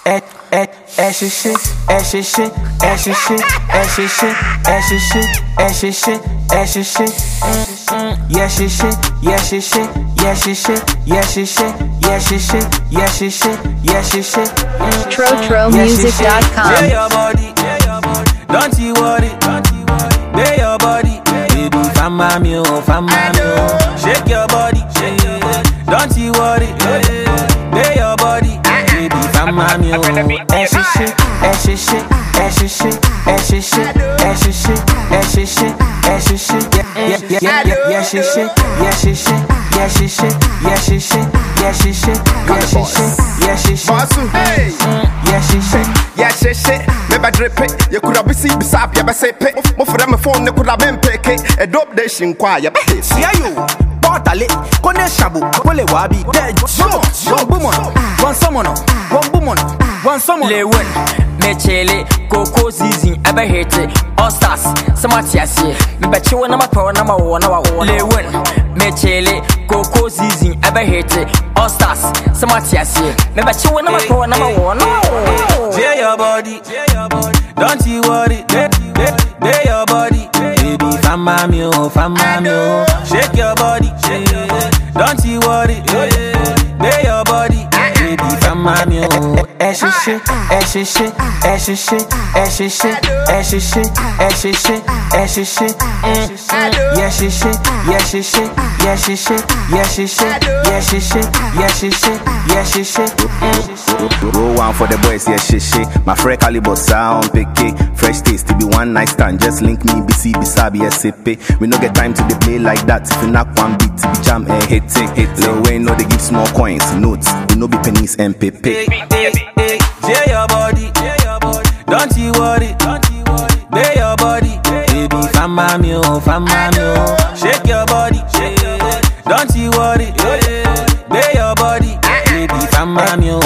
TroTroMusic.com. Lay your body, don't you worry. Lay your body, baby, fama me, shake your body, don't you worry. Lay your body, baby, fama me, Maybe drip it, you could have been beside you, say pay. More for them, phone, you could have been pay. A dope day, inquire. See you, Portale, Kone Shabu, Pole Wabi, dead, one woman, one someone, one someone. Lewen, Mechele, Coco Zizi, ever hate it, all stars, Samatias, me bet you number 1. Lewen, Mechele, Coco Zizi, ever hate it, all stars, Samatias, me bet you number 1. Lay your body, don't you worry. Lay your body, baby, fama me, shake your body, don't you worry. Lay your body, baby, fama me, Roll one for the boys, yeah, shit. My friend caliber sound, picky. Fresh taste to be one night stand. Just link me, BC, Bisabi, SCP. We no get time to dey play like that. If you knock one beat, to be jam and hit it. Lil Wayne know they give small coins, notes. We no be pennies and pepe. Lay your body, don't you worry. Lay your body, baby, fama me, shake your body, don't you worry. Lay your body, baby, fama me,